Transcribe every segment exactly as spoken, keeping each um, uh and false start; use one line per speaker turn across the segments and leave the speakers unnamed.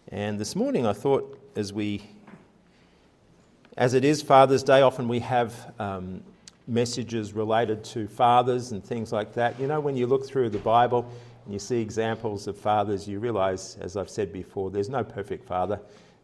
And this morning I thought, as we, as it is Father's Day, often we have um, messages related to fathers and things like that. You know, when you look through the Bible and you see examples of fathers, you realise, as I've said before, there's no perfect father.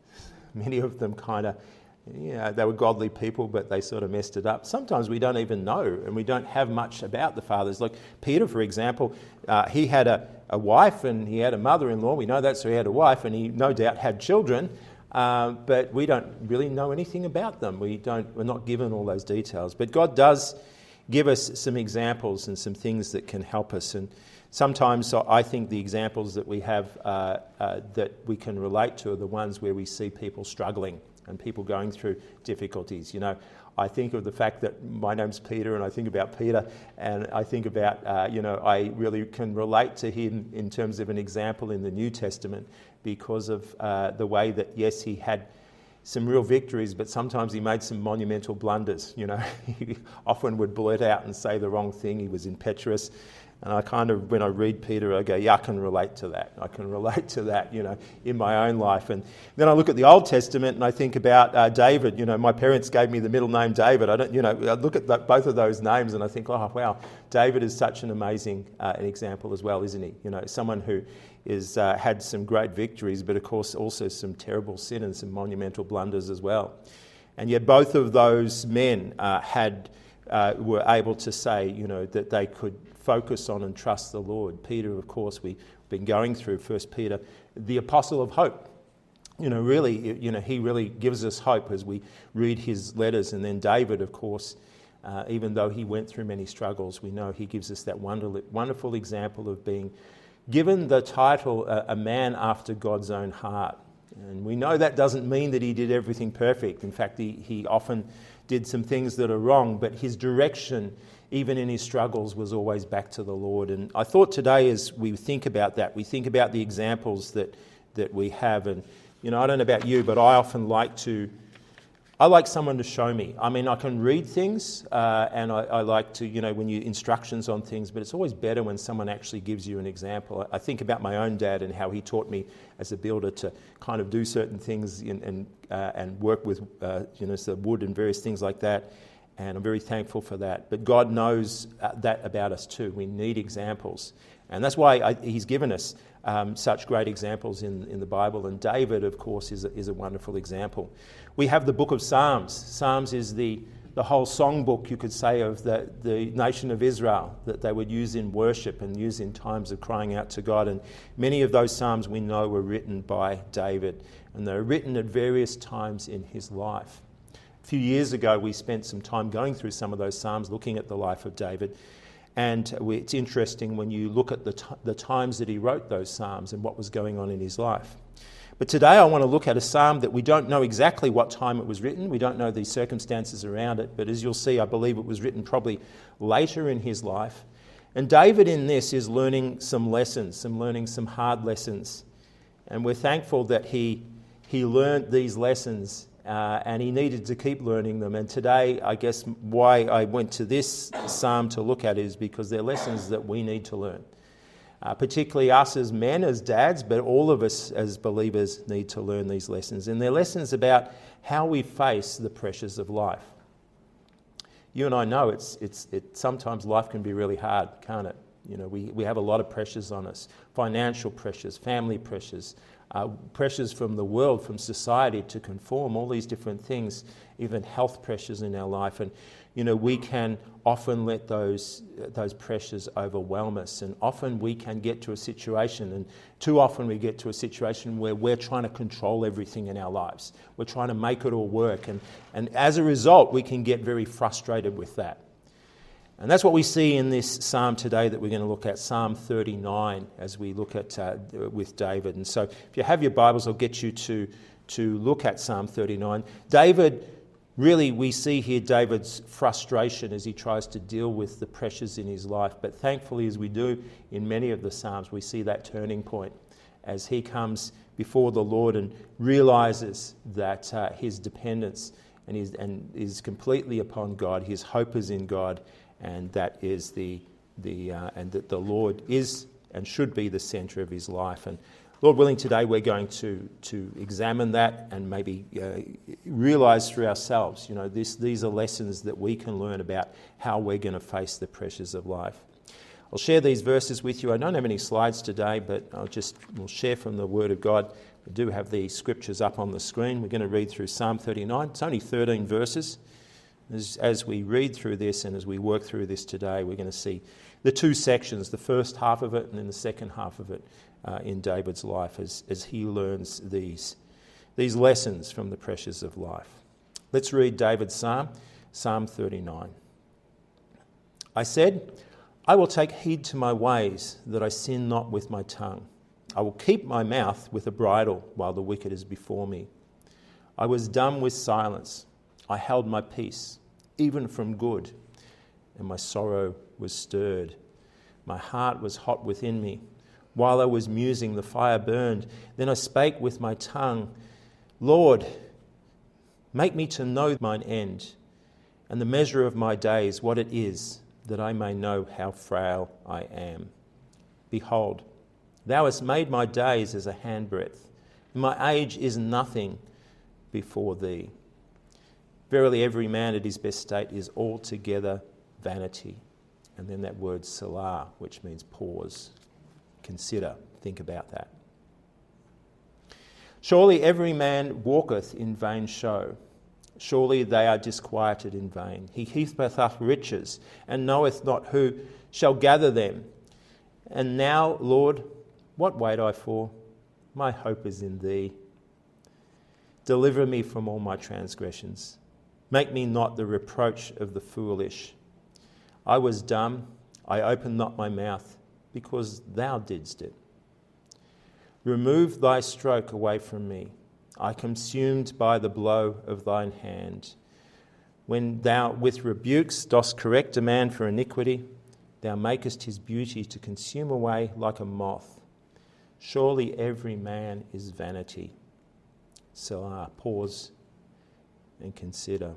Many of them kind of, you know, they were godly people, but they sort of messed it up. Sometimes we don't even know, and we don't have much about the fathers. Like Peter, for example, uh, he had a, a wife and he had a mother-in-law. We know that, so he had a wife, and he no doubt had children, uh, but we don't really know anything about them. We don't, we're not given all those details. But God does give us some examples and some things that can help us. And sometimes I think the examples that we have uh, uh, that we can relate to are the ones where we see people struggling and people going through difficulties. You know, I think of the fact that my name's Peter, and I think about Peter, and I think about, uh, you know, I really can relate to him in terms of an example in the New Testament because of uh, the way that, yes, he had some real victories, but sometimes he made some monumental blunders. You know, he often would blurt out and say the wrong thing. He was impetuous. And I kind of, when I read Peter, I go, yeah, I can relate to that. I can relate to that, you know, in my own life. And then I look at the Old Testament and I think about uh, David. You know, my parents gave me the middle name David. I don't, you know, I look at the, both of those names and I think, oh, wow, David is such an amazing uh, an example as well, isn't he? You know, someone who is uh, had some great victories, but of course also some terrible sin and some monumental blunders as well. And yet both of those men uh, had uh, were able to say, you know, that they could focus on and trust the Lord. Peter, of course, we've been going through First Peter, the apostle of hope. You know, really, you know, he really gives us hope as we read his letters. And then David, of course, uh, even though he went through many struggles, we know he gives us that wonderful, wonderful example of being given the title uh, a man after God's own heart. And we know that doesn't mean that he did everything perfect. In fact, he, he often did some things that are wrong, but his direction, even in his struggles, was always back to the Lord. And I thought today, as we think about that, we think about the examples that that we have. And, you know, I don't know about you, but I often like to, I like someone to show me. I mean, I can read things uh, and I, I like to, you know, when you instructions on things, but it's always better when someone actually gives you an example. I, I think about my own dad and how he taught me as a builder to kind of do certain things and and, uh, and work with, uh, you know, so wood and various things like that. And I'm very thankful for that. But God knows uh, that about us too. We need examples. And that's why I, he's given us um, such great examples in, in the Bible. And David, of course, is a, is a wonderful example. We have the book of Psalms. Psalms is the, the whole songbook, you could say, of the, the nation of Israel that they would use in worship and use in times of crying out to God. And many of those Psalms we know were written by David. And they're written at various times in his life. A few years ago, we spent some time going through some of those Psalms, looking at the life of David. And we, it's interesting when you look at the, t- the times that he wrote those Psalms and what was going on in his life. But today I want to look at a Psalm that we don't know exactly what time it was written. We don't know the circumstances around it. But as you'll see, I believe it was written probably later in his life. And David in this is learning some lessons, some learning some hard lessons. And we're thankful that he, he learned these lessons Uh, and he needed to keep learning them. And today, I guess, why I went to this psalm to look at is because they're lessons that we need to learn. Uh, particularly us as men, as dads, but all of us as believers need to learn these lessons. And they're lessons about how we face the pressures of life. You and I know it's it's it. Sometimes life can be really hard, can't it? You know, we, we have a lot of pressures on us. Financial pressures, family pressures, Uh, pressures from the world, from society to conform, all these different things, even health pressures in our life. And, you know, we can often let those those pressures overwhelm us. And often we can get to a situation, and too often we get to a situation where we're trying to control everything in our lives. We're trying to make it all work. And, and as a result, we can get very frustrated with that. And that's what we see in this psalm today that we're going to look at, Psalm thirty-nine, as we look at uh, with David. And so if you have your Bibles, I'll get you to, to look at Psalm thirty-nine. David, really we see here David's frustration as he tries to deal with the pressures in his life. But thankfully, as we do in many of the Psalms, we see that turning point as he comes before the Lord and realizes that uh, his dependence and, his, and is completely upon God. His hope is in God. And that is the the uh, and that the Lord is and should be the centre of his life. And Lord willing, today we're going to, to examine that and maybe uh, realise through ourselves, you know, this, these are lessons that we can learn about how we're going to face the pressures of life. I'll share these verses with you. I don't have any slides today, but I'll just we'll share from the Word of God. We do have the scriptures up on the screen. We're going to read through Psalm thirty-nine. It's only thirteen verses. As, as we read through this and as we work through this today, we're going to see the two sections, the first half of it and then the second half of it uh, in David's life as, as he learns these, these lessons from the pressures of life. Let's read David's Psalm, Psalm thirty-nine. I said, I will take heed to my ways, that I sin not with my tongue. I will keep my mouth with a bridle while the wicked is before me. I was dumb with silence. I held my peace, even from good, and my sorrow was stirred. My heart was hot within me. While I was musing, the fire burned. Then I spake with my tongue, Lord, make me to know mine end, and the measure of my days, what it is, that I may know how frail I am. Behold, thou hast made my days as a handbreadth, and my age is nothing before thee. Verily every man at his best state is altogether vanity. And then that word Selah, which means pause, consider, think about that. Surely every man walketh in vain show. Surely they are disquieted in vain. He heapeth up riches, and knoweth not who shall gather them. And now, Lord, what wait I for? My hope is in thee. Deliver me from all my transgressions. Make me not the reproach of the foolish. I was dumb, I opened not my mouth, because thou didst it. Remove thy stroke away from me. I consumed by the blow of thine hand. When thou with rebukes dost correct a man for iniquity, thou makest his beauty to consume away like a moth. Surely every man is vanity. Selah, pause and consider.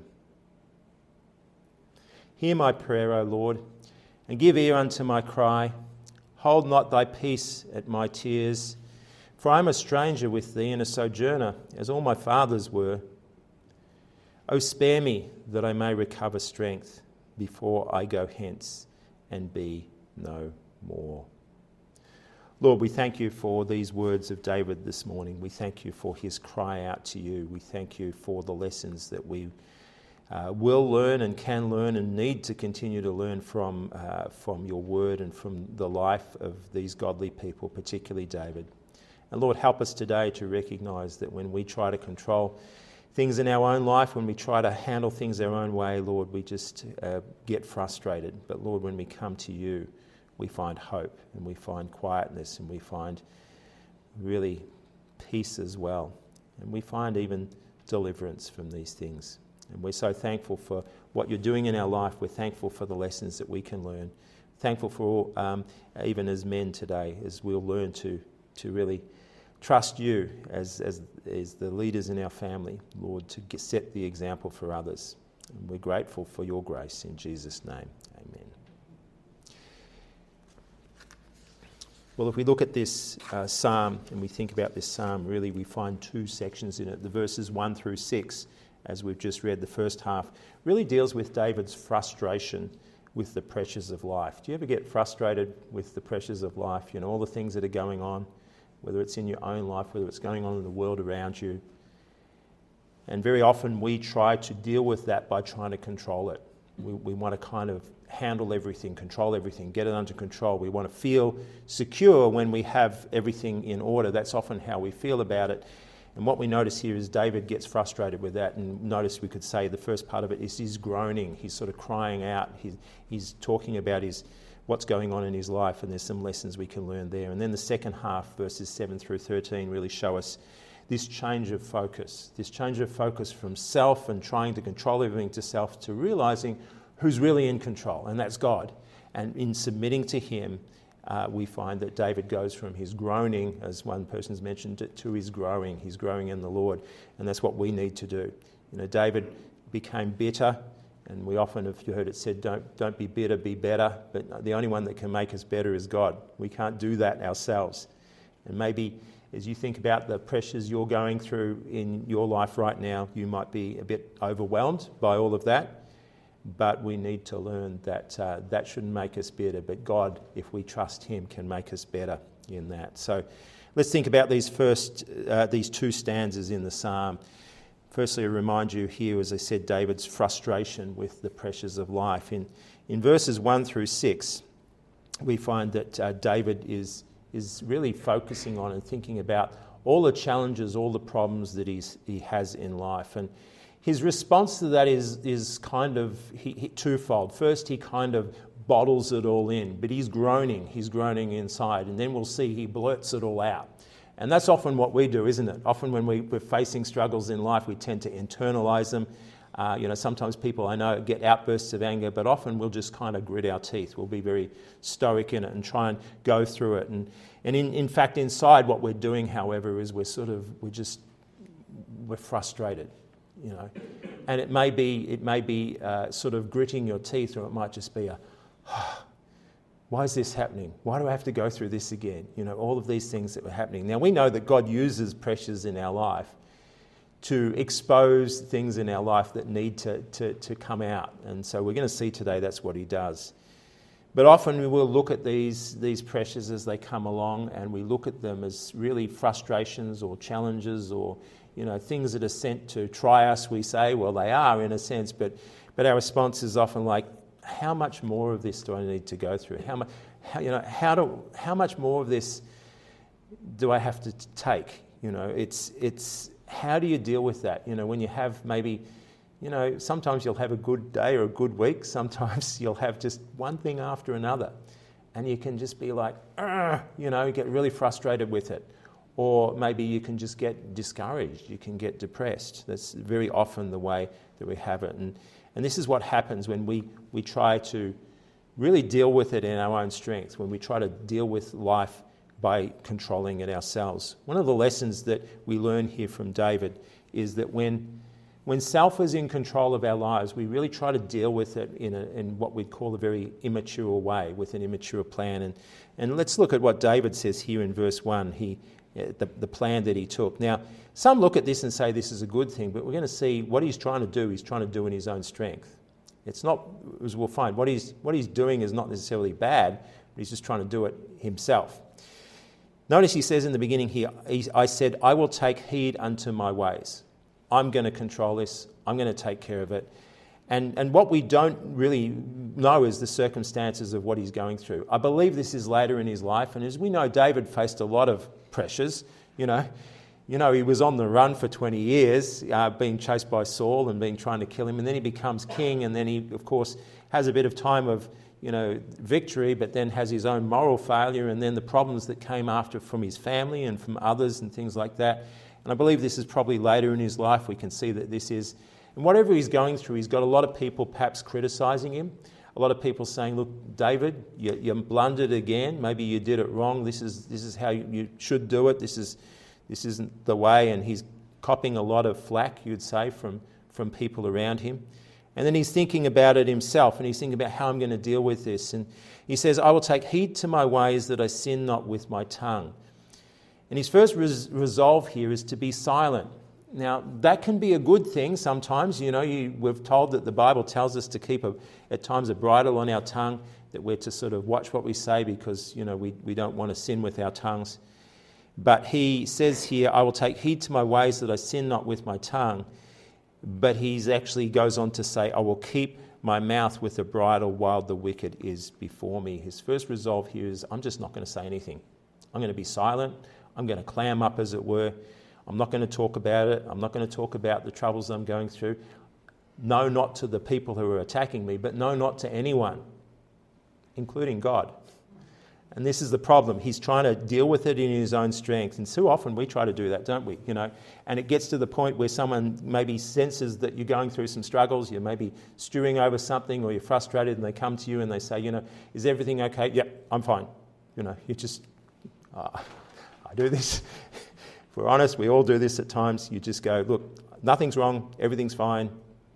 Hear my prayer, O Lord, and give ear unto my cry. Hold not thy peace at my tears, for I am a stranger with thee and a sojourner, as all my fathers were. O spare me, that I may recover strength, before I go hence and be no more. Lord, we thank you for these words of David this morning. We thank you for his cry out to you. We thank you for the lessons that we uh, will learn and can learn and need to continue to learn from, uh, from your word and from the life of these godly people, particularly David. And Lord, help us today to recognise that when we try to control things in our own life, when we try to handle things our own way, Lord, we just uh, get frustrated. But Lord, when we come to you, we find hope and we find quietness and we find really peace as well. And we find even deliverance from these things. And we're so thankful for what you're doing in our life. We're thankful for the lessons that we can learn. Thankful for all, um, even as men today, as we'll learn to, to really trust you as, as, as the leaders in our family, Lord, to get, set the example for others. And we're grateful for your grace in Jesus' name. Amen. Well, if we look at this uh, psalm and we think about this psalm, really we find two sections in it. The verses one through six, as we've just read, the first half, really deals with David's frustration with the pressures of life. Do you ever get frustrated with the pressures of life? You know, all the things that are going on, whether it's in your own life, whether it's going on in the world around you. And very often we try to deal with that by trying to control it. We, we want to kind of handle everything, control everything, get it under control. We want to feel secure when we have everything in order. That's often how we feel about it. And what we notice here is David gets frustrated with that. And notice we could say the first part of it is he's groaning. He's sort of crying out. He's, he's talking about his what's going on in his life, and there's some lessons we can learn there. And then the second half, verses seven through thirteen, really show us this change of focus, this change of focus from self and trying to control everything to self to realising who's really in control, and that's God. And in submitting to him, uh, we find that David goes from his groaning, as one person's mentioned, to, to his growing. He's growing in the Lord, and that's what we need to do. You know, David became bitter, and we often have heard it said, don't, don't be bitter, be better. But the only one that can make us better is God. We can't do that ourselves. And maybe as you think about the pressures you're going through in your life right now, you might be a bit overwhelmed by all of that. But we need to learn that uh, that shouldn't make us bitter. But God, if we trust him, can make us better in that. So let's think about these first, uh, these two stanzas in the psalm. Firstly, I remind you here, as I said, David's frustration with the pressures of life. In, in verses one through six, we find that uh, David is, is really focusing on and thinking about all the challenges, all the problems that he's, he has in life. And his response to that is, is kind of he, he, twofold. First, he kind of bottles it all in, but he's groaning. He's groaning inside. And then we'll see he blurts it all out. And that's often what we do, isn't it? Often when we, we're facing struggles in life, we tend to internalise them. Uh, you know, sometimes people I know get outbursts of anger, but often we'll just kind of grit our teeth. We'll be very stoic in it and try and go through it. And, and in, in fact, inside what we're doing, however, is we're sort of, we're just, we're frustrated. You know, and it may be it may be uh, sort of gritting your teeth, or it might just be a, oh, why is this happening? Why do I have to go through this again? You know, all of these things that were happening. Now we know that God uses pressures in our life to expose things in our life that need to to, to come out, and so we're going to see today that's what He does. But often we will look at these these pressures as they come along, and we look at them as really frustrations or challenges or, you know, things that are sent to try us. We say, well, they are in a sense, but but our response is often like, how much more of this do I need to go through? How much, how, you know, how do how much more of this do I have to take? You know, it's it's how do you deal with that? You know, when you have maybe, you know, sometimes you'll have a good day or a good week. Sometimes you'll have just one thing after another, and you can just be like, you know, get really frustrated with it. Or maybe you can just get discouraged, you can get depressed. That's very often the way that we have it. And and this is what happens when we, we try to really deal with it in our own strength, when we try to deal with life by controlling it ourselves. One of the lessons that we learn here from David is that when, when self is in control of our lives, we really try to deal with it in, a, in what we'd call a very immature way, with an immature plan. And, and let's look at what David says here in verse one. He The, the plan that he took. Now, some look at this and say this is a good thing, but we're going to see what he's trying to do, he's trying to do in his own strength. It's not, as we'll find, what he's, what he's doing is not necessarily bad, but he's just trying to do it himself. Notice he says in the beginning here, I said, I will take heed unto my ways. I'm going to control this, I'm going to take care of it. And, and what we don't really know is the circumstances of what he's going through. I believe this is later in his life, and as we know, David faced a lot of pressures. You know, you know, he was on the run for twenty years, uh, being chased by Saul and being trying to kill him, and then he becomes king, and then he, of course, has a bit of time of, you know, victory, but then has his own moral failure, and then the problems that came after from his family and from others and things like that. And I believe this is probably later in his life. We can see that this is. And whatever he's going through, he's got a lot of people perhaps criticising him. A lot of people saying, look, David, you, you blundered again. Maybe you did it wrong. This is this is how you, you should do it. This is this isn't the way. And he's copping a lot of flack, you'd say, from, from people around him. And then he's thinking about it himself, and he's thinking about how I'm going to deal with this. And he says, I will take heed to my ways that I sin not with my tongue. And his first res- resolve here is to be silent. Now, that can be a good thing sometimes. You know, you, we're told that the Bible tells us to keep, a, at times, a bridle on our tongue, that we're to sort of watch what we say because, you know, we, we don't want to sin with our tongues. But he says here, I will take heed to my ways that I sin not with my tongue. But he actually goes on to say, I will keep my mouth with a bridle while the wicked is before me. His first resolve here is, I'm just not going to say anything. I'm going to be silent. I'm going to clam up, as it were. I'm not going to talk about it. I'm not going to talk about the troubles I'm going through. No, not to the people who are attacking me, but no, not to anyone, including God. And this is the problem. He's trying to deal with it in his own strength. And so often we try to do that, don't we? You know, and it gets to the point where someone maybe senses that you're going through some struggles, you're maybe stewing over something, or you're frustrated, and they come to you and they say, you know, is everything okay? Yep, I'm fine. You know, you just, uh, I do this. If we're honest, we all do this at times. You just go, look, nothing's wrong, everything's fine.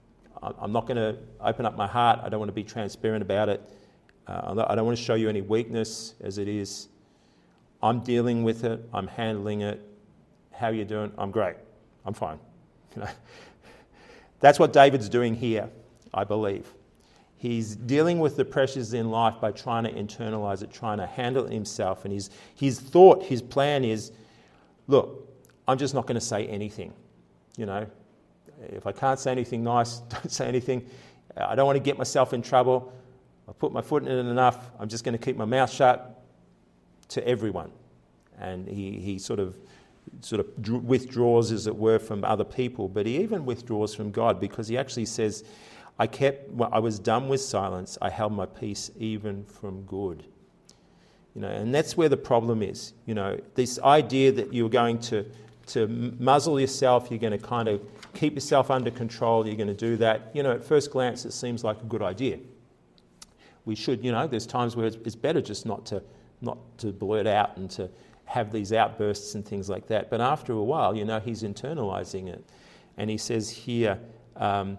I'm not going to open up my heart. I don't want to be transparent about it. Uh, I don't want to show you any weakness as it is. I'm dealing with it. I'm handling it. How are you doing? I'm great. I'm fine. You know? That's what David's doing here, I believe. He's dealing with the pressures in life by trying to internalize it, trying to handle it himself. And his, his thought, his plan is, look, I'm just not going to say anything. You know, if I can't say anything nice, don't say anything. I don't want to get myself in trouble. I put my foot in it enough. I'm just going to keep my mouth shut to everyone. And he, he sort of sort of withdraws, as it were, from other people. But he even withdraws from God, because he actually says, I kept, well, I was done with silence. I held my peace even from good. You know, and that's where the problem is. You know, this idea that you're going to, to muzzle yourself, you're going to kind of keep yourself under control, you're going to do that. You know, at first glance, it seems like a good idea. We should, you know, there's times where it's, it's better just not to, not to blurt out and to have these outbursts and things like that. But after a while, you know, he's internalizing it. And he says here, um,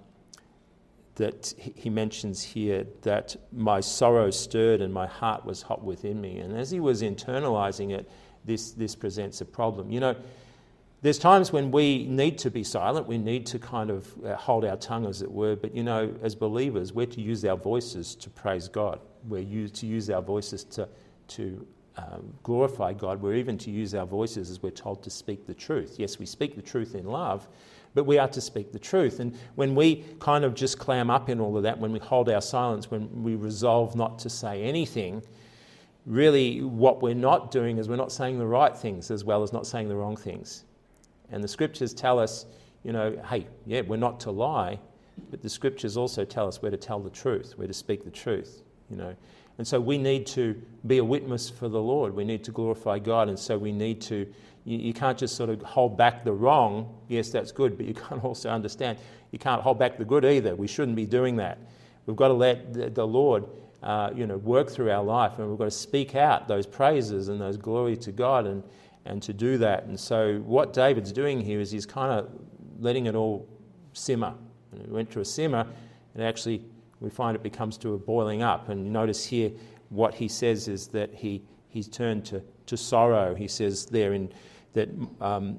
that he mentions here that my sorrow stirred and my heart was hot within me. And as he was internalizing it, this, this presents a problem. You know, there's times when we need to be silent, we need to kind of hold our tongue, as it were, but you know, as believers, we're to use our voices to praise God. We're used to use our voices to, to um, glorify God. We're even to use our voices, as we're told, to speak the truth. Yes, we speak the truth in love, but we are to speak the truth. And when we kind of just clam up in all of that, when we hold our silence, when we resolve not to say anything, really what we're not doing is we're not saying the right things as well as not saying the wrong things. And the scriptures tell us, you know, hey, yeah, we're not to lie, but the scriptures also tell us we're to tell the truth, we're to speak the truth, you know. And so we need to be a witness for the Lord. We need to glorify God, and so we need to, you, you can't just sort of hold back the wrong. Yes, that's good, but you can't also understand, you can't hold back the good either. We shouldn't be doing that. We've got to let the, the Lord, uh, you know, work through our life, and we've got to speak out those praises and those glory to God, and, and to do that. And so what David's doing here is he's kind of letting it all simmer. And it went to a simmer, and actually we find it becomes to a boiling up. And notice here what he says is that he he's turned to, to sorrow. He says there in that um,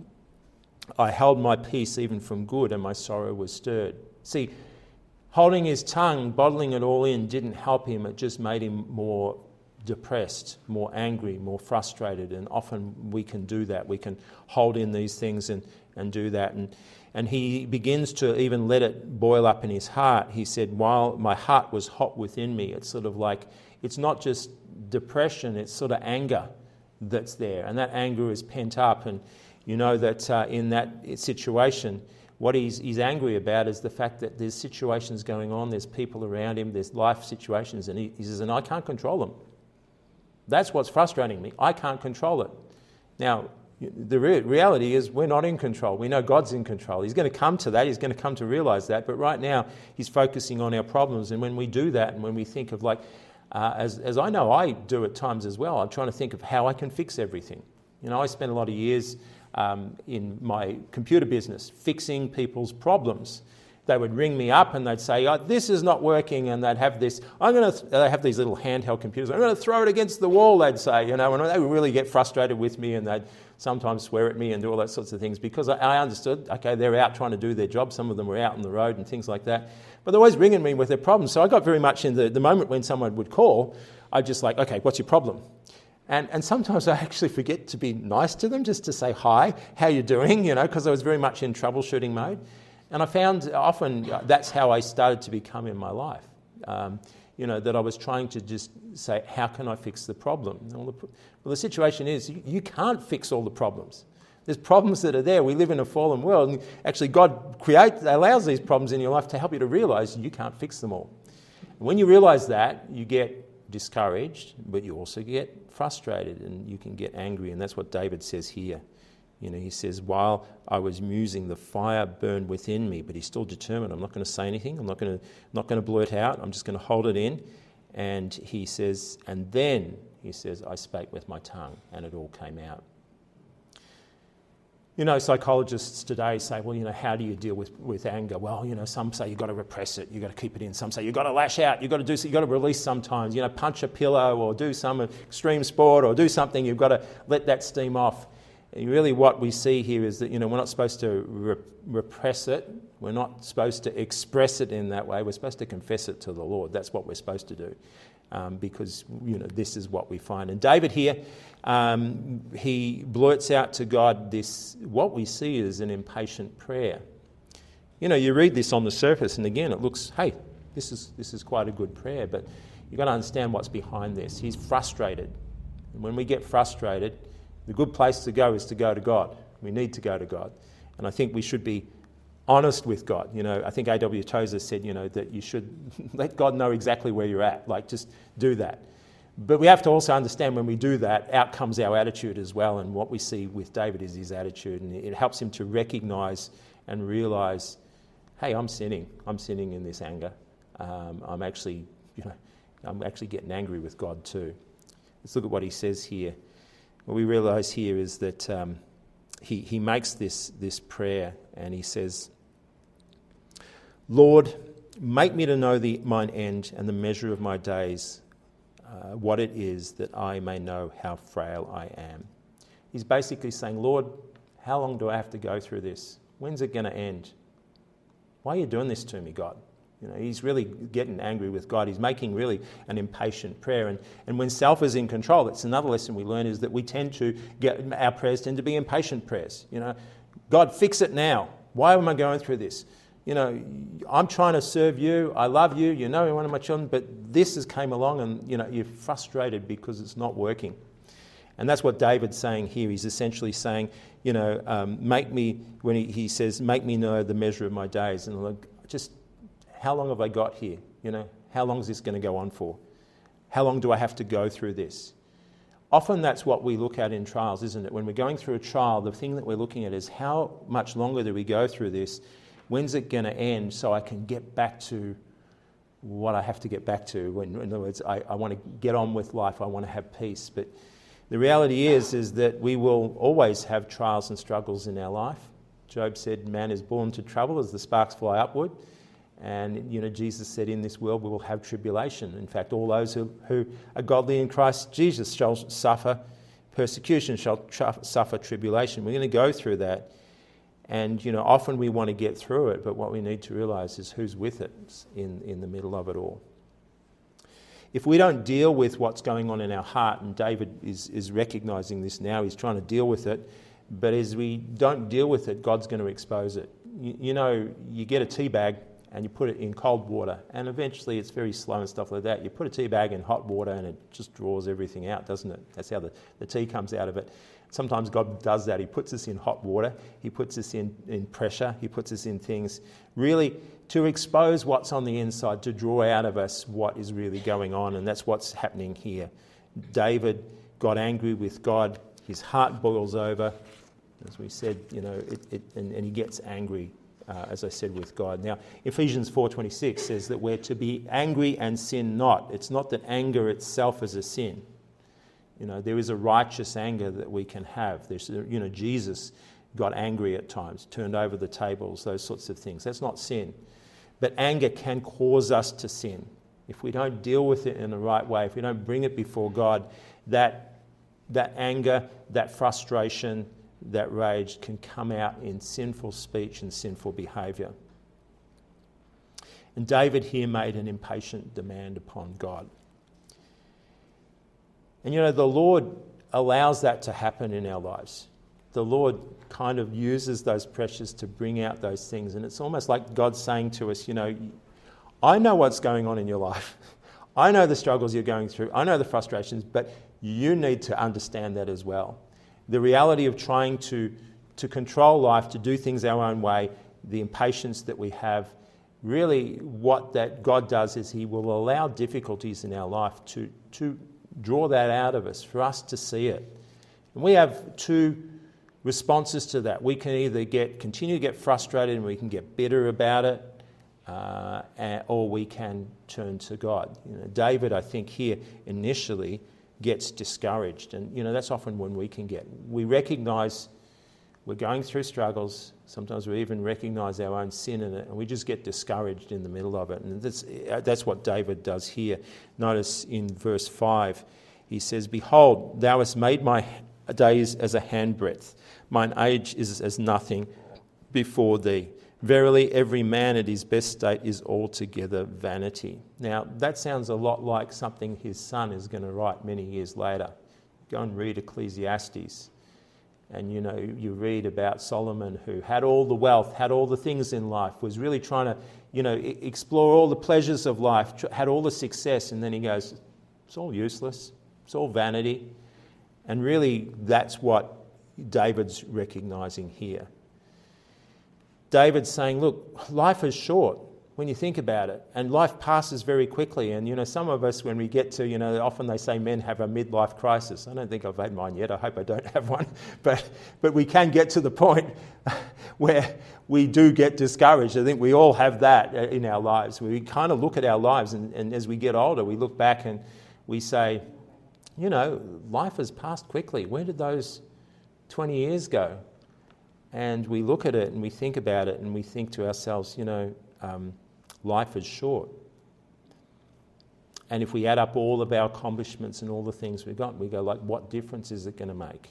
I held my peace even from good, and my sorrow was stirred. See, holding his tongue, bottling it all in, didn't help him. It just made him more depressed, more angry, more frustrated. And often we can do that. We can hold in these things and, and do that. And And he begins to even let it boil up in his heart. He said, while my heart was hot within me, it's sort of like, it's not just depression, it's sort of anger that's there. And that anger is pent up. And you know that uh, in that situation, what he's, he's angry about is the fact that there's situations going on, there's people around him, there's life situations, and he, he says, and I can't control them. That's what's frustrating me. I can't control it. Now, the re- reality is we're not in control. We know God's in control. He's going to come to that. He's going to come to realize that. But right now, he's focusing on our problems. And when we do that, and when we think of like, uh, as, as I know I do at times as well, I'm trying to think of how I can fix everything. You know, I spent a lot of years um, in my computer business fixing people's problems. They would ring me up and they'd say, oh, this is not working, and they'd have this, I'm going to, th- they have these little handheld computers, I'm going to throw it against the wall, they'd say, you know, and they would really get frustrated with me, and they'd sometimes swear at me and do all that sorts of things, because I, I understood, okay, they're out trying to do their job, some of them were out on the road and things like that, but they're always ringing me with their problems. So I got very much in the, the moment when someone would call, I'd just like, okay, what's your problem? And and sometimes I actually forget to be nice to them, just to say, hi, how you doing, you know, because I was very much in troubleshooting mode. And I found often that's how I started to become in my life, um, you know, that I was trying to just say, how can I fix the problem? Well, the, well, the situation is you, you can't fix all the problems. There's problems that are there. We live in a fallen world, and actually God creates, allows these problems in your life to help you to realise you can't fix them all. And when you realise that, you get discouraged, but you also get frustrated, and you can get angry, and that's what David says here. You know, he says, while I was musing, the fire burned within me, but he's still determined. I'm not going to say anything. I'm not going to not going to blurt out. I'm just going to hold it in. And he says, and then, he says, I spake with my tongue, and it all came out. You know, psychologists today say, well, you know, how do you deal with, with anger? Well, you know, some say you've got to repress it, you've got to keep it in. Some say you've got to lash out, you've got to do, you've got to release sometimes, you know, punch a pillow or do some extreme sport or do something, you've got to let that steam off. And really what we see here is that, you know, we're not supposed to re- repress it, we're not supposed to express it in that way, we're supposed to confess it to the Lord. That's what we're supposed to do. Um, because, you know, this is what we find. And David here, um, he blurts out to God this, what we see is an impatient prayer. You know, you read this on the surface and again it looks, hey, this is this is quite a good prayer, but you've got to understand what's behind this. He's frustrated. And when we get frustrated, the good place to go is to go to God. We need to go to God. And I think we should be honest with God. You know, I think A W Tozer said, you know, that you should let God know exactly where you're at. Like, just do that. But we have to also understand when we do that, out comes our attitude as well. And what we see with David is his attitude. And it helps him to recognise and realise, hey, I'm sinning. I'm sinning in this anger. Um, I'm actually, you know, I'm actually getting angry with God too. Let's look at what he says here. What we realise here is that um, he, he makes this, this prayer and he says, Lord, make me to know the, mine end and the measure of my days, uh, what it is, that I may know how frail I am. He's basically saying, Lord, how long do I have to go through this? When's it going to end? Why are you doing this to me, God? You know, he's really getting angry with God. He's making really an impatient prayer. And, and when self is in control, that's another lesson we learn, is that we tend to get, our prayers tend to be impatient prayers. You know, God, fix it now. Why am I going through this? You know, I'm trying to serve you. I love you. You know, you're one of my children. But this has came along and, you know, you're frustrated because it's not working. And that's what David's saying here. He's essentially saying, you know, um, make me, when he, he says, make me know the measure of my days. And look, just, how long have I got here? You know, how long is this going to go on for? How long do I have to go through this? Often that's what we look at in trials, isn't it? When we're going through a trial, the thing that we're looking at is how much longer do we go through this? When's it going to end so I can get back to what I have to get back to? When, in other words, I, I want to get on with life. I want to have peace. But the reality is, is that we will always have trials and struggles in our life. Job said, man is born to trouble as the sparks fly upward. And, you know, Jesus said, in this world we will have tribulation. In fact, all those who, who are godly in Christ Jesus shall suffer persecution, shall tra- suffer tribulation. We're going to go through that. And, you know, often we want to get through it, but what we need to realise is who's with it in, in the middle of it all. If we don't deal with what's going on in our heart, and David is, is recognising this now, he's trying to deal with it, but as we don't deal with it, God's going to expose it. You, you know, you get a tea bag and you put it in cold water, and eventually it's very slow and stuff like that. You put a tea bag in hot water and it just draws everything out, doesn't it? That's how the, the tea comes out of it. Sometimes God does that. He puts us in hot water. He puts us in, in pressure. He puts us in things really to expose what's on the inside, to draw out of us what is really going on. And that's what's happening here. David got angry with God. His heart boils over. As we said, you know, it, it, and, and he gets angry, uh, as I said, with God. Now, Ephesians four twenty-six says that we're to be angry and sin not. It's not that anger itself is a sin. You know, there is a righteous anger that we can have. There's, you know, Jesus got angry at times, turned over the tables, those sorts of things. That's not sin. But anger can cause us to sin. If we don't deal with it in the right way, if we don't bring it before God, that, that anger, that frustration, that rage can come out in sinful speech and sinful behaviour. And David here made an impatient demand upon God. And you know, the Lord allows that to happen in our lives. The Lord kind of uses those pressures to bring out those things. And it's almost like God saying to us, you know, I know what's going on in your life. I know the struggles you're going through. I know the frustrations, but you need to understand that as well. The reality of trying to, to control life, to do things our own way, the impatience that we have, really what that God does is he will allow difficulties in our life to, to draw that out of us, for us to see it. And we have two responses to that. We can either get continue to get frustrated and we can get bitter about it, uh, or we can turn to God. You know, David, I think here initially gets discouraged, and you know that's often when we can get. We recognise we're going through struggles. Sometimes we even recognise our own sin in it, and we just get discouraged in the middle of it. And that's, that's what David does here. Notice in verse five, he says, "Behold, thou hast made my days as a handbreadth. Mine age is as nothing before thee. Verily, every man at his best state is altogether vanity." Now, that sounds a lot like something his son is going to write many years later. Go and read Ecclesiastes. And, you know, you read about Solomon, who had all the wealth, had all the things in life, was really trying to, you know, explore all the pleasures of life, had all the success, and then he goes, it's all useless, it's all vanity. And really, that's what David's recognising here. David's saying, look, life is short when you think about it, and life passes very quickly. And, you know, some of us, when we get to, you know, often they say men have a midlife crisis. I don't think I've had mine yet. I hope I don't have one. But but we can get to the point where we do get discouraged. I think we all have that in our lives. We kind of look at our lives, and, and as we get older, we look back and we say, you know, life has passed quickly. Where did those twenty years go? And we look at it and we think about it and we think to ourselves, you know, um, life is short. And if we add up all of our accomplishments and all the things we've got, we go like, what difference is it going to make?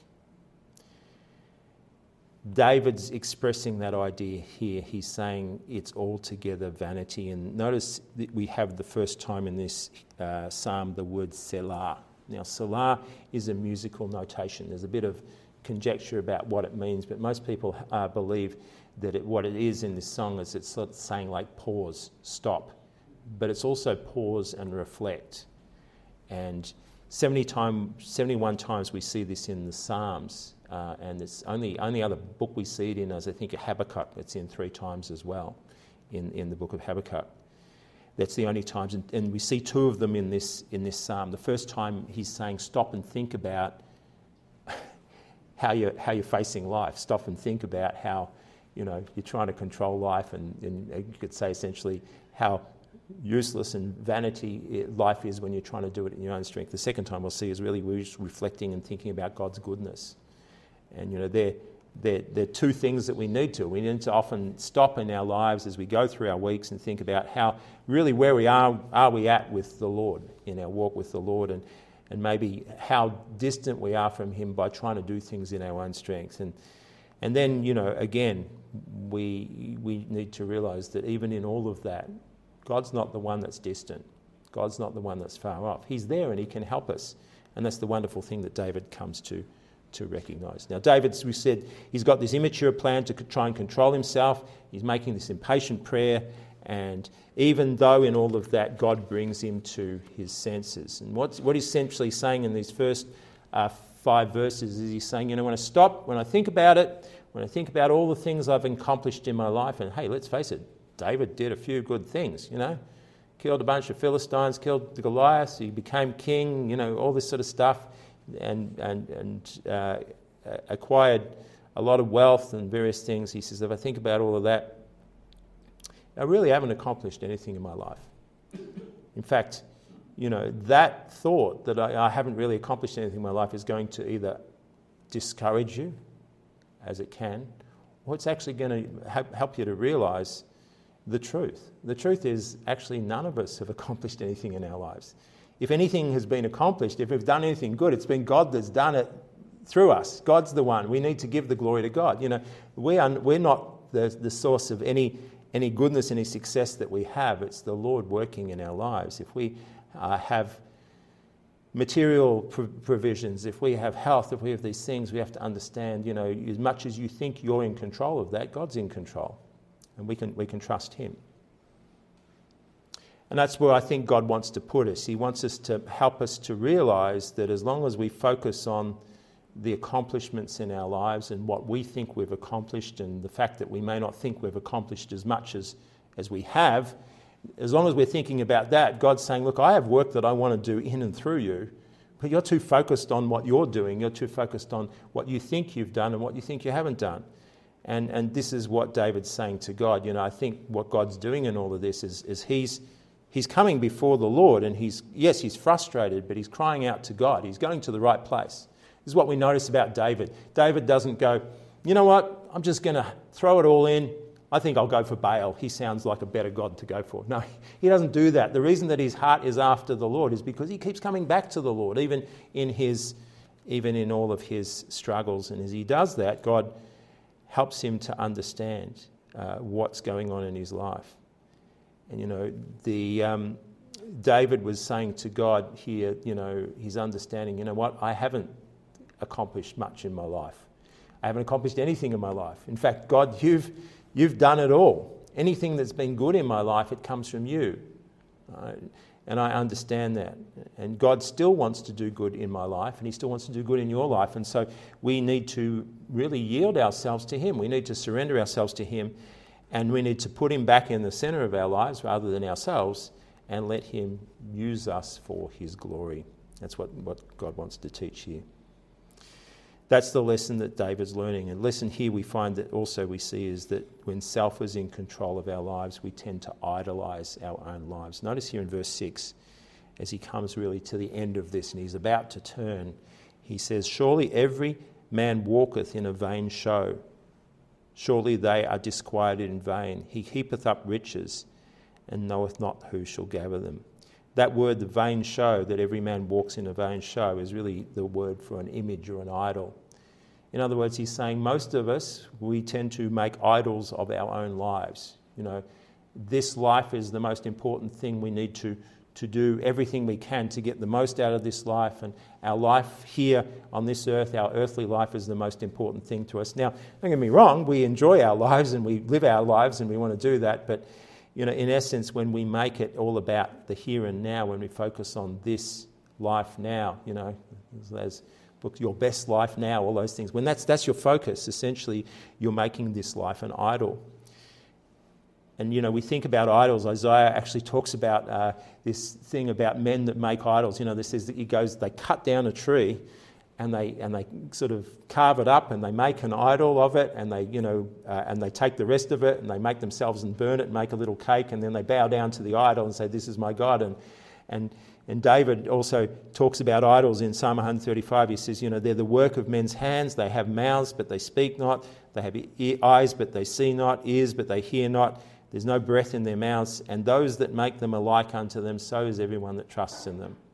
David's expressing that idea here. He's saying it's altogether vanity. And notice that we have the first time in this uh, psalm the word Selah. Now, Selah is a musical notation. There's a bit of conjecture about what it means, but most people uh, believe that it, what it is in this song is it's sort of saying like pause, stop, but it's also pause and reflect. And seventy time, seventy-one times we see this in the Psalms, uh, and it's only only other book we see it in is I think Habakkuk. It's in three times as well, in, in the book of Habakkuk. That's the only times, and, and we see two of them in this in this psalm. The first time he's saying stop and think about how you're how you're facing life. Stop and think about how, you know, you're trying to control life, and, and you could say essentially how useless and vanity life is when you're trying to do it in your own strength. The second time we'll see is really we're just reflecting and thinking about God's goodness. And, you know, they're, they're, they're two things that we need to. We need to often stop in our lives as we go through our weeks and think about how really where we are, are we at with the Lord, in our walk with the Lord, and, and maybe how distant we are from Him by trying to do things in our own strength. And and then, you know, again, we we need to realise that even in all of that, God's not the one that's distant. God's not the one that's far off. He's there and He can help us. And that's the wonderful thing that David comes to, to recognise. Now, David, as we said, he's got this immature plan to try and control himself. He's making this impatient prayer. And even though in all of that, God brings him to his senses. And what's, what he's essentially saying in these first uh, five verses is he's saying, you know, when I stop, when I think about it, when I think about all the things I've accomplished in my life, and hey, let's face it, David did a few good things, you know. Killed a bunch of Philistines, killed the Goliath, he became king, you know, all this sort of stuff, and and and uh, acquired a lot of wealth and various things. He says, if I think about all of that, I really haven't accomplished anything in my life. In fact, you know, that thought that I, I haven't really accomplished anything in my life is going to either discourage you, as it can, or it's actually going to help, help you to realise the truth. The truth is actually none of us have accomplished anything in our lives. If anything has been accomplished, if we've done anything good, it's been God that's done it through us. God's the one. We need to give the glory to God. You know, we are, we're not the, the source of any any goodness, any success that we have. It's the Lord working in our lives. If we uh, have material pr- provisions, if we have health, if we have these things, we have to understand, you know, as much as you think you're in control of that, God's in control. And we can we can trust Him. And that's where I think God wants to put us. He wants us to help us to realise that as long as we focus on the accomplishments in our lives and what we think we've accomplished, and the fact that we may not think we've accomplished as much as, as we have, as long as we're thinking about that, God's saying, look, I have work that I want to do in and through you, but you're too focused on what you're doing. You're too focused on what you think you've done and what you think you haven't done. And and this is what David's saying to God. You know, I think what God's doing in all of this is, is he's he's coming before the Lord, and he's, yes, he's frustrated, but he's crying out to God. He's going to the right place. This is what we notice about David. David doesn't go, you know what, I'm just going to throw it all in. I think I'll go for Baal. He sounds like a better God to go for. No, he doesn't do that. The reason that his heart is after the Lord is because he keeps coming back to the Lord, even in his, even in all of his struggles. And as he does that, God helps him to understand uh, what's going on in his life. And, you know, the um, David was saying to God here, you know, his understanding, you know what, I haven't accomplished much in my life. I haven't accomplished anything in my life. In fact, God, you've you've done it all. Anything that's been good in my life, it comes from you. Right? And I understand that. And God still wants to do good in my life, and he still wants to do good in your life. And so we need to really yield ourselves to him. We need to surrender ourselves to him, and we need to put him back in the centre of our lives rather than ourselves, and let him use us for his glory. That's what, what God wants to teach here. That's the lesson that David's learning. And lesson here we find that also we see is that when self is in control of our lives, we tend to idolise our own lives. Notice here in verse six, as he comes really to the end of this and he's about to turn, he says, surely every man walketh in a vain show. Surely they are disquieted in vain. He heapeth up riches and knoweth not who shall gather them. That word, the vain show, that every man walks in a vain show, is really the word for an image or an idol. In other words, he's saying most of us, we tend to make idols of our own lives. You know, this life is the most important thing. We need to, to do everything we can to get the most out of this life. And our life here on this earth, our earthly life, is the most important thing to us. Now, don't get me wrong, we enjoy our lives and we live our lives and we want to do that, but you know, in essence, when we make it all about the here and now, when we focus on this life now, you know, as look, your best life now, all those things, when that's that's your focus, essentially, you're making this life an idol. And, you know, we think about idols. Isaiah actually talks about uh, this thing about men that make idols. You know, this is that he goes, they cut down a tree, and they and they sort of carve it up and they make an idol of it, and they you know uh, and they take the rest of it and they make themselves and burn it and make a little cake, and then they bow down to the idol and say, this is my God. And and and David also talks about idols in Psalm one thirty-five. He says, you know, they're the work of men's hands. They have mouths but they speak not. They have ear, eyes but they see not. Ears but they hear not. There's no breath in their mouths. And those that make them alike unto them, so is everyone that trusts in them.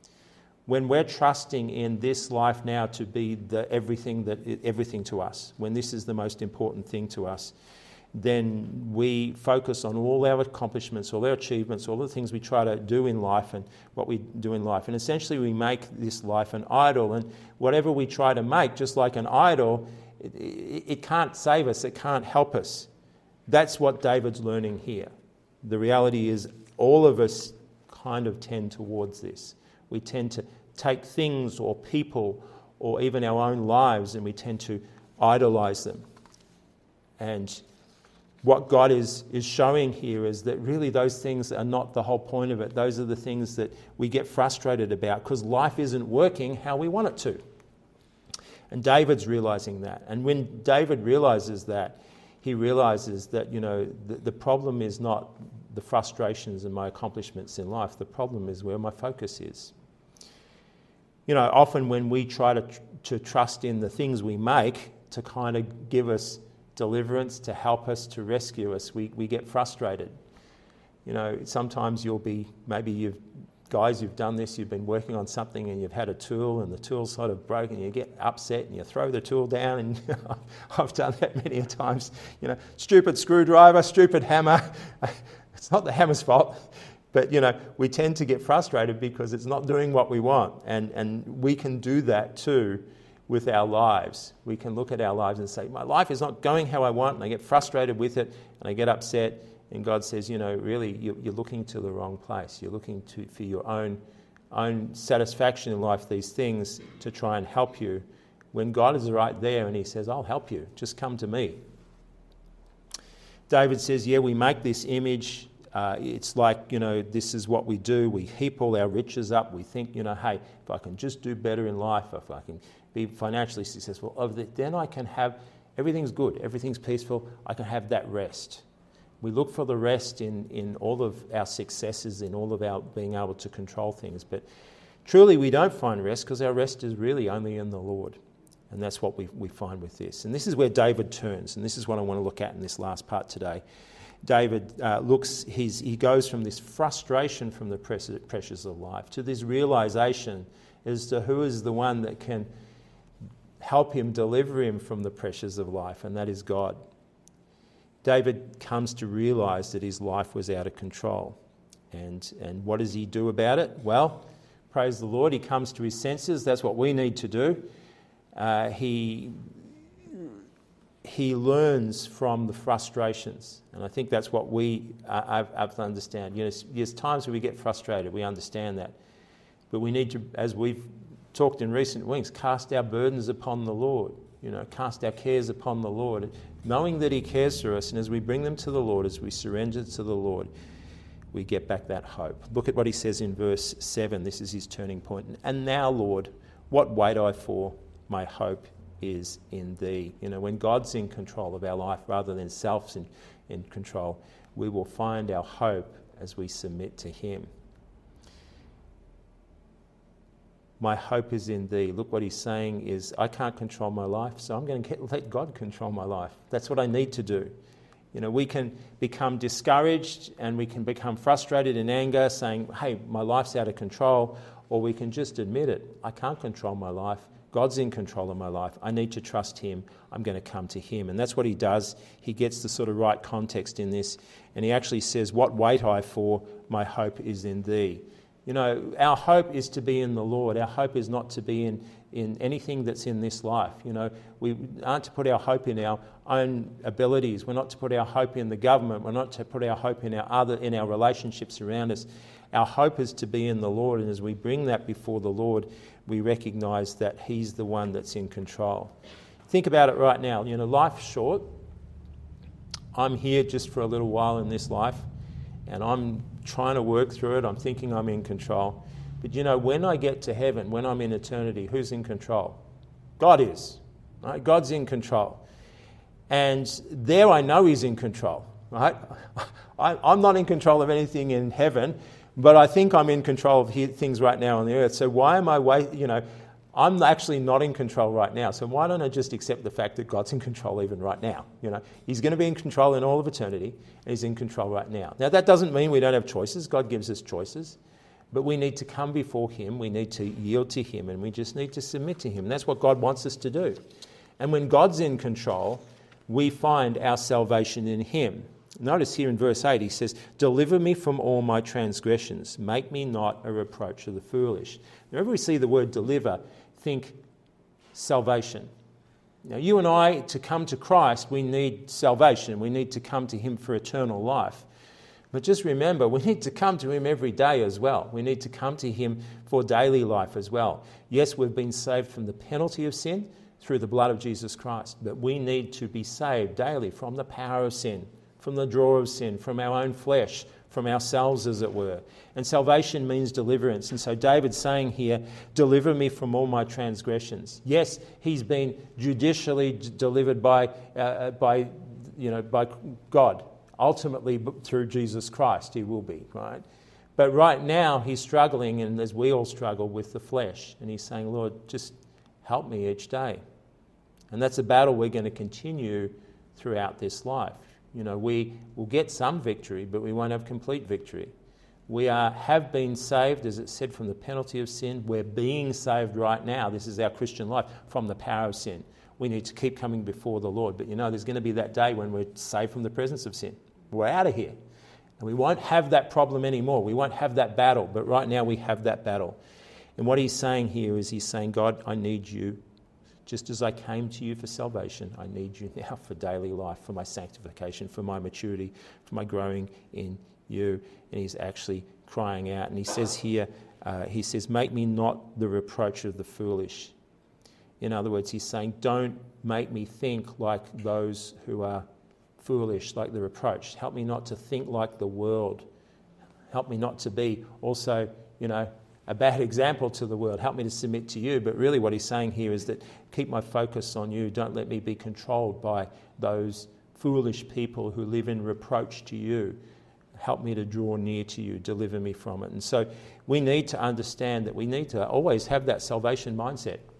When we're trusting in this life now to be the everything that everything to us, when this is the most important thing to us, then we focus on all our accomplishments, all our achievements, all the things we try to do in life and what we do in life. And essentially we make this life an idol. And whatever we try to make, just like an idol, it, it, it can't save us, it can't help us. That's what David's learning here. The reality is all of us kind of tend towards this. We tend to take things or people or even our own lives and we tend to idolize them. And what God is, is showing here is that really those things are not the whole point of it. Those are the things that we get frustrated about because life isn't working how we want it to. And David's realizing that. And when David realizes that, he realizes that, you know, the, the problem is not the frustrations and my accomplishments in life. The problem is where my focus is. You know, often when we try to to trust in the things we make to kind of give us deliverance, to help us, to rescue us, we, we get frustrated. You know, sometimes you'll be, maybe you've, guys, you've done this, you've been working on something and you've had a tool and the tool's sort of broken and you get upset and you throw the tool down, and I've done that many a times. You know, stupid screwdriver, stupid hammer. It's not the hammer's fault. But, you know, we tend to get frustrated because it's not doing what we want. And, and we can do that too with our lives. We can look at our lives and say, my life is not going how I want, and I get frustrated with it, and I get upset. And God says, you know, really, you're looking to the wrong place. You're looking to for your own, own satisfaction in life, these things, to try and help you, when God is right there and he says, I'll help you. Just come to me. David says, yeah, we make this image. Uh, it's like, you know, this is what we do. We heap all our riches up. We think, you know, hey, if I can just do better in life, if I can be financially successful, then I can have, everything's good, everything's peaceful, I can have that rest. We look for the rest in, in all of our successes, in all of our being able to control things. But truly we don't find rest because our rest is really only in the Lord. And that's what we, we find with this. And this is where David turns, and this is what I want to look at in this last part today. David uh, looks, he's, he goes from this frustration from the pressures of life to this realization as to who is the one that can help him, deliver him from the pressures of life, and that is God. David comes to realize that his life was out of control. And, and what does he do about it? Well, praise the Lord, he comes to his senses. That's what we need to do. Uh, he, he learns from the frustrations. And I think that's what we uh, have to understand. You know, there's times when we get frustrated, we understand that. But we need to, as we've talked in recent weeks, cast our burdens upon the Lord. You know, cast our cares upon the Lord, knowing that he cares for us. And as we bring them to the Lord, as we surrender to the Lord, we get back that hope. Look at what he says in verse seven. This is his turning point. And now, Lord, what wait I for? My hope is in thee. You know, when God's in control of our life rather than self's in, in control, we will find our hope as we submit to him. My hope is in thee. Look, what he's saying is, I can't control my life, so I'm going to let God control my life. That's what I need to do. You know, we can become discouraged and we can become frustrated in anger, saying, hey, my life's out of control, or we can just admit it. I can't control my life. God's in control of my life. I need to trust him. I'm going to come to him. And that's what he does. He gets the sort of right context in this. And he actually says, what wait I for? My hope is in thee. You know, our hope is to be in the Lord. Our hope is not to be in, in anything that's in this life. You know, we aren't to put our hope in our own abilities. We're not to put our hope in the government. We're not to put our hope in our other in our relationships around us. Our hope is to be in the Lord, and as we bring that before the Lord, we recognise that he's the one that's in control. Think about it right now. You know, life's short. I'm here just for a little while in this life, and I'm trying to work through it. I'm thinking I'm in control. But you know, when I get to heaven, when I'm in eternity, who's in control? God is. Right? God's in control. And there I know he's in control. Right? I, I'm not in control of anything in heaven, but I think I'm in control of things right now on the earth. So why am I wait? You know, I'm actually not in control right now. So why don't I just accept the fact that God's in control even right now? You know, he's going to be in control in all of eternity, and he's in control right now. Now, that doesn't mean we don't have choices. God gives us choices. But we need to come before him. We need to yield to him, and we just need to submit to him. And that's what God wants us to do. And when God's in control, we find our salvation in him. Notice here in verse eight, he says, deliver me from all my transgressions. Make me not a reproach of the foolish. Whenever we see the word deliver, think salvation. Now, you and I, to come to Christ, we need salvation. We need to come to him for eternal life. But just remember, we need to come to him every day as well. We need to come to him for daily life as well. Yes, we've been saved from the penalty of sin through the blood of Jesus Christ, but we need to be saved daily from the power of sin, from the draw of sin, from our own flesh, from ourselves, as it were. And salvation means deliverance. And so David's saying here, deliver me from all my transgressions. Yes, he's been judicially d- delivered by, uh, by, you know, by God. Ultimately, through Jesus Christ, he will be, right? But right now, he's struggling, and as we all struggle, with the flesh. And he's saying, Lord, just help me each day. And that's a battle we're going to continue throughout this life. You know, we will get some victory, but we won't have complete victory. We are, have been saved, as it said, from the penalty of sin. We're being saved right now. This is our Christian life, from the power of sin. We need to keep coming before the Lord. But you know, there's going to be that day when we're saved from the presence of sin. We're out of here. And we won't have that problem anymore. We won't have that battle. But right now we have that battle. And what he's saying here is he's saying, God, I need you. Just as I came to you for salvation, I need you now for daily life, for my sanctification, for my maturity, for my growing in you. And he's actually crying out. And he says here, uh, he says, make me not the reproach of the foolish. In other words, he's saying, don't make me think like those who are foolish, like the reproach. Help me not to think like the world. Help me not to be also, you know, a bad example to the world. Help me to submit to you. But really what he's saying here is that keep my focus on you. Don't let me be controlled by those foolish people who live in reproach to you. Help me to draw near to you. Deliver me from it. And so we need to understand that we need to always have that salvation mindset.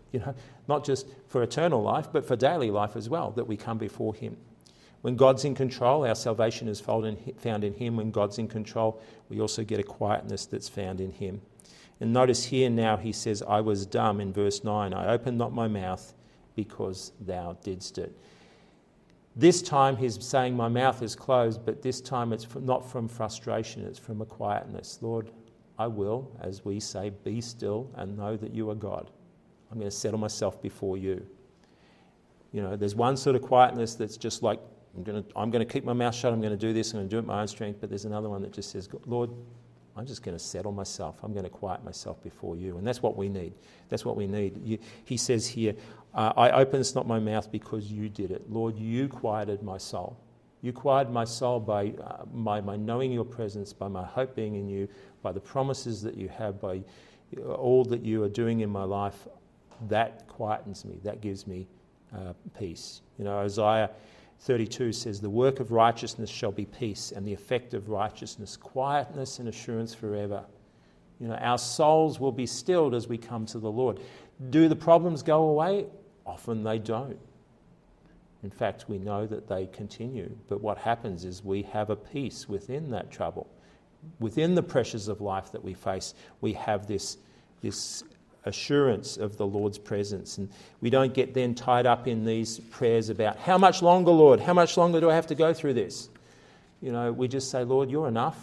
You know, not just for eternal life, but for daily life as well, that we come before him. When God's in control, our salvation is found in him. When God's in control, we also get a quietness that's found in him. And notice here now he says, I was dumb in verse nine. I opened not my mouth because thou didst it. This time he's saying my mouth is closed, but this time it's not from frustration, it's from a quietness. Lord, I will, as we say, be still and know that you are God. I'm going to settle myself before you. You know, there's one sort of quietness that's just like, I'm going to, I'm going to keep my mouth shut, I'm going to do this, I'm going to do it in my own strength, but there's another one that just says, Lord, I'm just going to settle myself. I'm going to quiet myself before you. And that's what we need. That's what we need. You, he says here, uh, I opened not my mouth because you did it. Lord, you quieted my soul. You quieted my soul by, uh, by, by knowing your presence, by my hope being in you, by the promises that you have, by all that you are doing in my life. That quietens me. That gives me uh, peace. You know, Isaiah thirty-two says, the work of righteousness shall be peace, and the effect of righteousness, quietness and assurance forever. You know, our souls will be stilled as we come to the Lord. Do the problems go away? Often they don't. In fact, we know that they continue. But what happens is we have a peace within that trouble. Within the pressures of life that we face, we have this, this assurance of the Lord's presence. And we don't get then tied up in these prayers about, how much longer, Lord? How much longer do I have to go through this? You know, we just say, Lord, you're enough.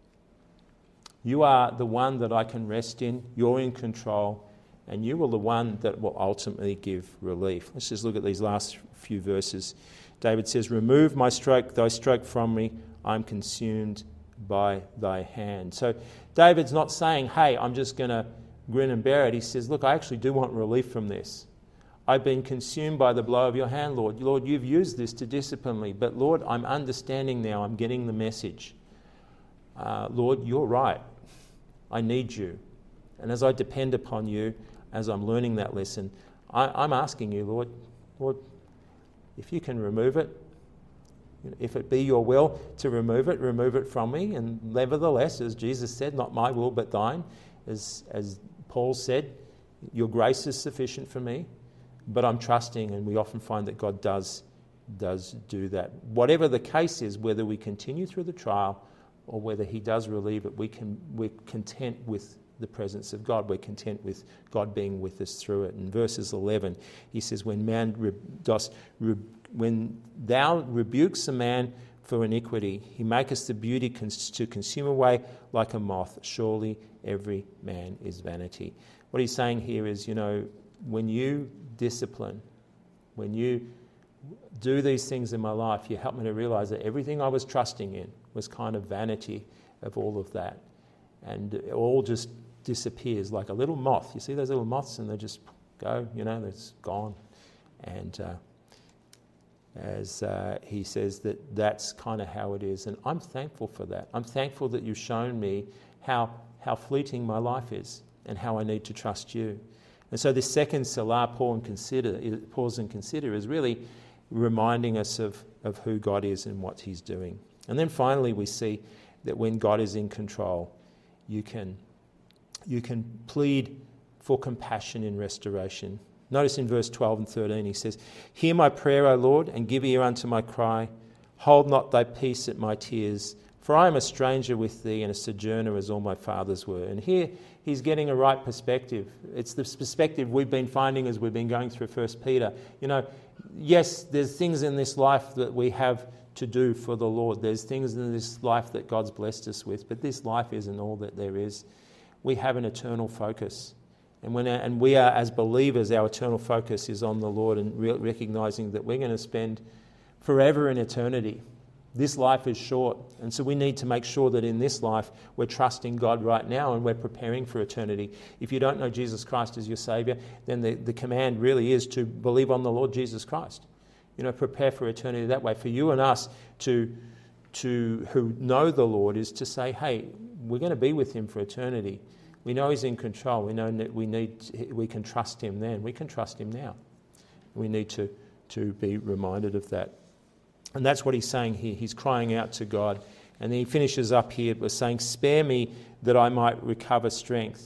You are the one that I can rest in. You're in control. And you are the one that will ultimately give relief. Let's just look at these last few verses. David says, remove my stroke, thy stroke from me. I'm consumed by thy hand. So David's not saying, hey, I'm just going to grin and bear it. He says, look, I actually do want relief from this. I've been consumed by the blow of your hand, Lord. Lord, you've used this to discipline me. But Lord, I'm understanding now. I'm getting the message. Uh, Lord, you're right. I need you. And as I depend upon you, as I'm learning that lesson, I, I'm asking you, Lord, Lord, if you can remove it, if it be your will to remove it, remove it from me. And nevertheless, as Jesus said, not my will but thine, as, as Paul said, your grace is sufficient for me. But I'm trusting, and we often find that God does, does do that. Whatever the case is, whether we continue through the trial or whether he does relieve it, we can, we're content with the presence of God. We're content with God being with us through it. In verses eleven, he says, when man re, does, re, when thou rebukes a man for iniquity, he maketh the beauty cons- to consume away like a moth. Surely every man is vanity. What he's saying here is, you know, when you discipline, when you do these things in my life, you help me to realize that everything I was trusting in was kind of vanity of all of that. And it all just disappears like a little moth. You see those little moths, and they just go, you know, it's gone. And uh, as uh, he says, that that's kind of how it is. And I'm thankful for that. I'm thankful that you've shown me how, how fleeting my life is and how I need to trust you. And so this second Selah, pause and consider, pause and consider, is really reminding us of, of who God is and what he's doing. And then finally we see that when God is in control, you can, you can plead for compassion in restoration. Notice in verse twelve and thirteen he says, hear my prayer, O Lord, and give ear unto my cry. Hold not thy peace at my tears, for I am a stranger with thee and a sojourner as all my fathers were. And here he's getting a right perspective. It's the perspective we've been finding as we've been going through First Peter. You know, yes, there's things in this life that we have to do for the Lord. There's things in this life that God's blessed us with, but this life isn't all that there is. We have an eternal focus. And when and we are, as believers, our eternal focus is on the Lord, and re- recognizing that we're going to spend forever in eternity. This life is short, and so we need to make sure that in this life we're trusting God right now and we're preparing for eternity. If you don't know Jesus Christ as your Saviour, then the, the command really is to believe on the Lord Jesus Christ. You know, prepare for eternity that way. For you and us to, to who know the Lord is to say, hey, we're going to be with him for eternity. We know he's in control. We know that we need, we can trust him then. We can trust him now. We need to, to be reminded of that. And that's what he's saying here. He's crying out to God. And then he finishes up here by saying, spare me that I might recover strength,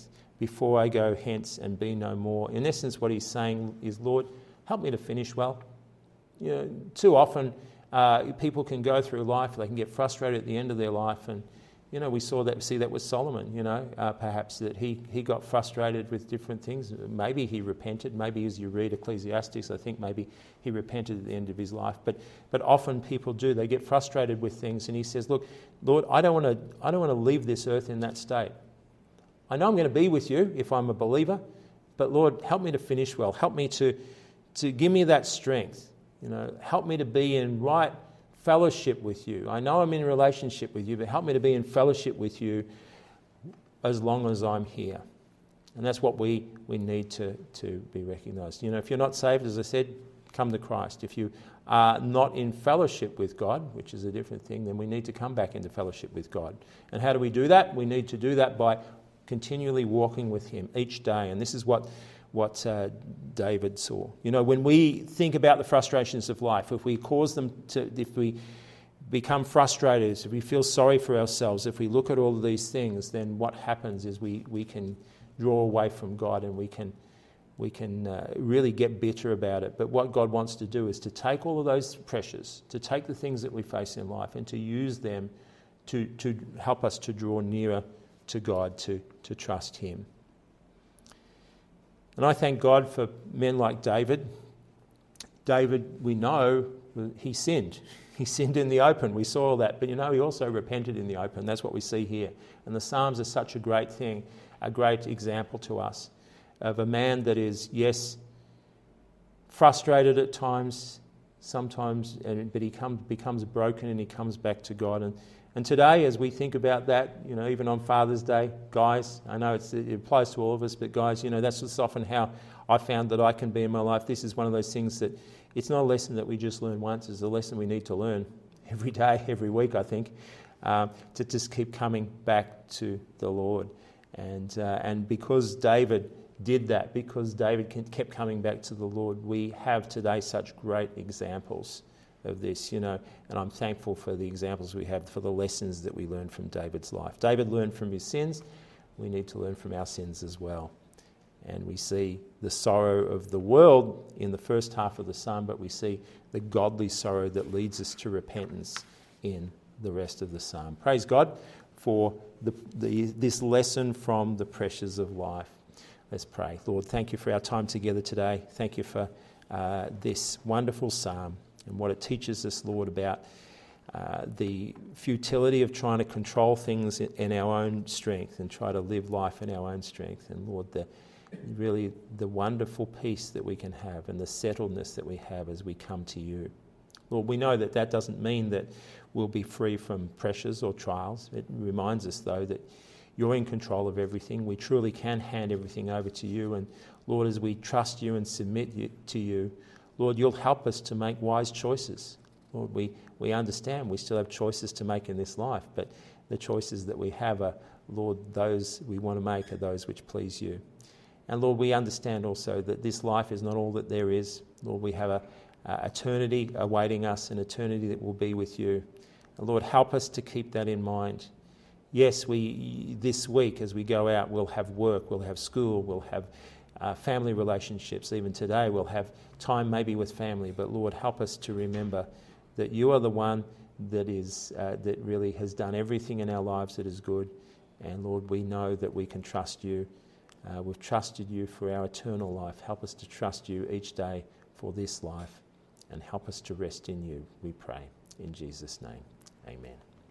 before I go hence and be no more. In essence, what he's saying is, Lord, help me to finish well. You know, too often uh, people can go through life, they can get frustrated at the end of their life, and you know, we saw that, see that with Solomon, you know, uh, perhaps that he, he got frustrated with different things. Maybe he repented. Maybe as you read Ecclesiastes, I think maybe he repented at the end of his life. But but often people do. They get frustrated with things. And he says, look, Lord, I don't want to I don't want to leave this earth in that state. I know I'm going to be with you if I'm a believer, but Lord, help me to finish well. Help me to, to give me that strength. You know, help me to be in right fellowship with you. I know I'm in relationship with you, but help me to be in fellowship with you as long as I'm here. And that's what we, we need to, to be recognised. You know, if you're not saved, as I said, come to Christ. If you are not in fellowship with God, which is a different thing, then we need to come back into fellowship with God. And how do we do that? We need to do that by continually walking with him each day. And this is what what uh, David saw. You know, when we think about the frustrations of life, if we cause them to, if we become frustrated, if we feel sorry for ourselves, if we look at all of these things, then what happens is we, we can draw away from God, and we can we can uh, really get bitter about it. But what God wants to do is to take all of those pressures, to take the things that we face in life, and to use them to, to help us to draw nearer to God, to, to trust him. And I thank God for men like David. David, we know, he sinned. He sinned in the open. We saw all that. But you know, he also repented in the open. That's what we see here. And the Psalms are such a great thing, a great example to us of a man that is, yes, frustrated at times, sometimes, and, but he comes, becomes broken, and he comes back to God. And And today, as we think about that, you know, even on Father's Day, guys, I know it's, it applies to all of us, but guys, you know, that's just often how I found that I can be in my life. This is one of those things that it's not a lesson that we just learn once. It's a lesson we need to learn every day, every week, I think, um, to just keep coming back to the Lord. And uh, and because David did that, because David kept coming back to the Lord, we have today such great examples of this, you know, and I'm thankful for the examples we have, for the lessons that we learn from David's life. David learned from his sins. We need to learn from our sins as well. And we see the sorrow of the world in the first half of the psalm, but we see the godly sorrow that leads us to repentance in the rest of the psalm. Praise God for the, the, this lesson from the pressures of life. Let's pray. Lord, thank you for our time together today. Thank you for uh, this wonderful psalm and what it teaches us, Lord, about uh, the futility of trying to control things in, in our own strength and try to live life in our own strength. And Lord, the really the wonderful peace that we can have and the settledness that we have as we come to you. Lord, we know that that doesn't mean that we'll be free from pressures or trials. It reminds us, though, that you're in control of everything. We truly can hand everything over to you. And Lord, as we trust you and submit you, to you, Lord, you'll help us to make wise choices. Lord, we, we understand we still have choices to make in this life, but the choices that we have are, Lord, those we want to make are those which please you. And Lord, we understand also that this life is not all that there is. Lord, we have a, a eternity awaiting us, an eternity that will be with you. And Lord, help us to keep that in mind. Yes, we this week as we go out, we'll have work, we'll have school, we'll have uh, family relationships. Even today, we'll have time maybe with family. But Lord, help us to remember that you are the one that is uh, that really has done everything in our lives that is good. And Lord, we know that we can trust you. Uh, we've trusted you for our eternal life. Help us to trust you each day for this life, and help us to rest in you, we pray. In Jesus' name, amen.